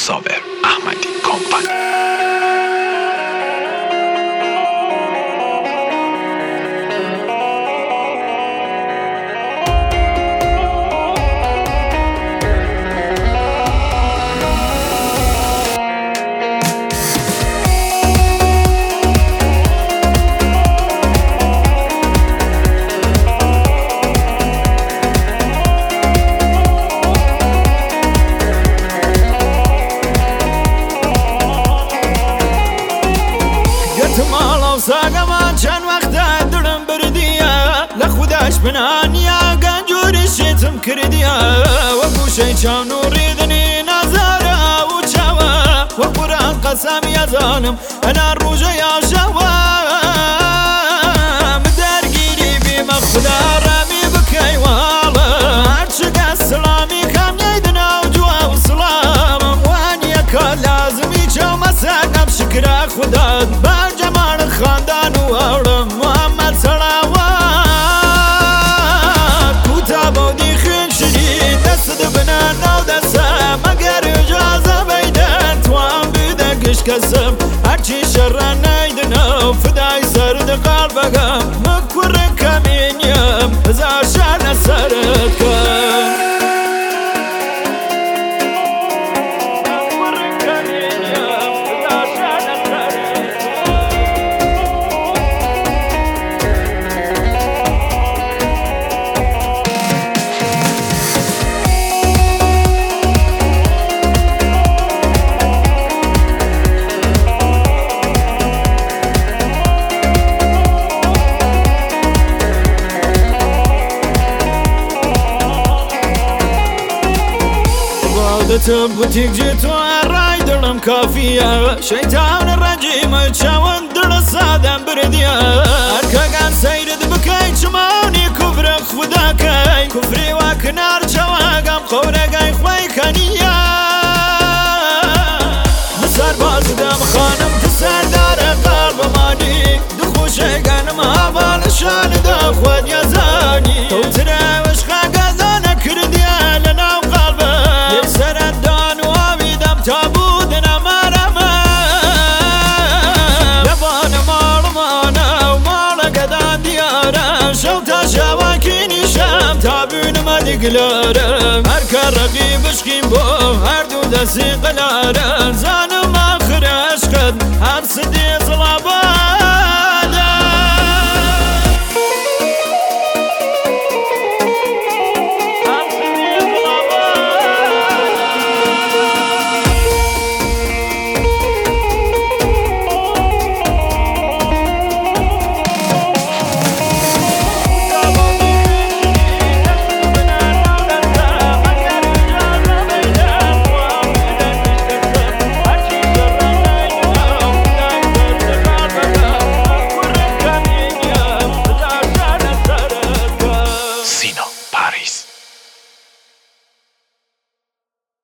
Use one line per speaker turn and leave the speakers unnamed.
صابر احمدی کمپانی.
ساقمان چند وقتا دلم بردیه لخودش بنانیا گنجوری شیتم کردیه و گوشه چاو نوری دنی نظاره و چاوه و قرآن قسم یزانم انا روژه یا شوه مدرگیری بیم خدا رمی بکی والا هرچگه سلامی کم نیدنا و جوا و سلامم وانیه که لازمی چاو مساقم شکر خدا خاندان و اولم محمد صلوات کوتا بودی خین شدی دست بنا نو دسته مگر اجازه بیدن توام بیده گش کسم هرچی شر نیدنو فدای سرد قلبگم مکور کمینیم هزار شر نسرد کن عادتم بوتیک جیتو رای دلم کافیه شیطان رجیم چاون دل سادم بردیه ارکگان سیرد بکی چمانی کفر خدا کی کفری و کنار چواگم خورگای خوی کنیه مسار بازدم خانم تسردار قلب مانی دخوشه گنم حوال شان دا خود یزانی تو تراوش خاگازانه کردیه لناو قلبه سردان و آویدم تا بودن مرمه لبان مال مانه و مال قدان دیاره شو تا شواکی نیشم تا بینم دیگلاره هر کار رقیبش کیم بو هر دو دستی قلاره